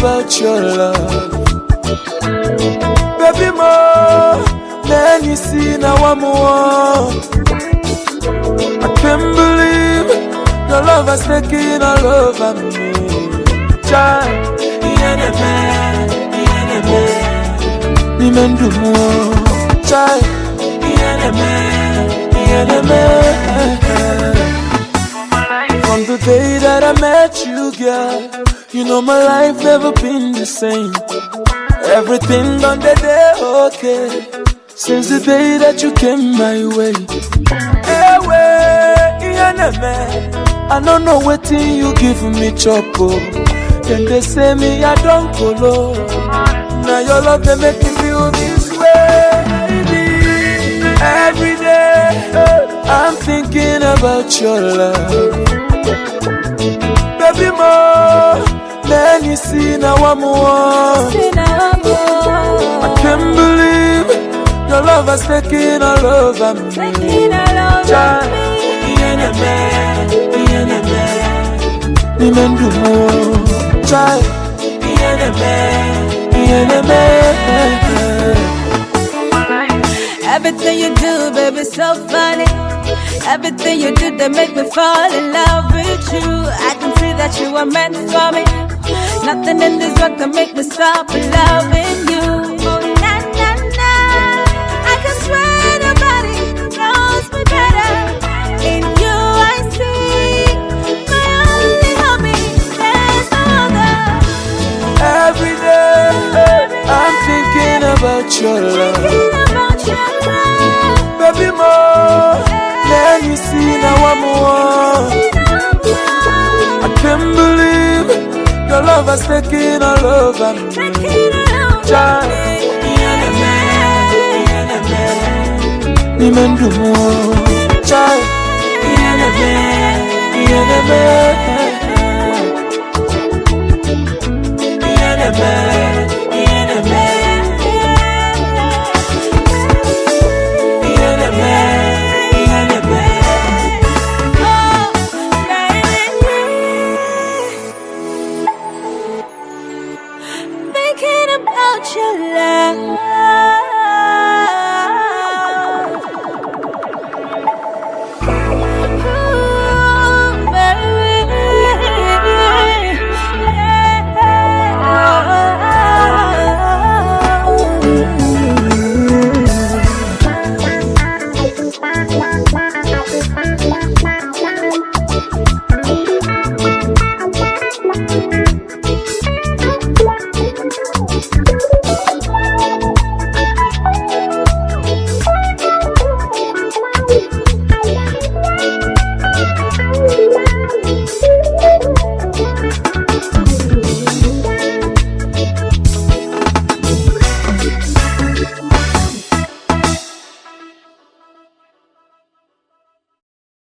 about your love. Baby more, then you see now I'm more. I can't believe your love has taken all over me. Child, me men do more. Child, from the day that I met you, girl, you know my life never been the same. Everything done the day okay, since the day that you came my way. I don't know what thing you give me choco. Then they say me I don't go low. Now your love they make me feel this way. Every day I'm thinking about your love. Baby more, then you see now I'm more. I can't believe your love has taken all over me. Me men do more. Child, everything you do, baby, so funny. Everything you do, they make me fall in love with you. I can see that you are meant for me. Nothing in this world can make me stop loving you. Oh, na na na, I can swear nobody knows me better. In you I see my only hobby. There's no other. Every day I'm thinking about your love. Baby more, then you see now I'm more. I can't believe your love has taken all over me. Child, me men do more. Child, Thinking about your love.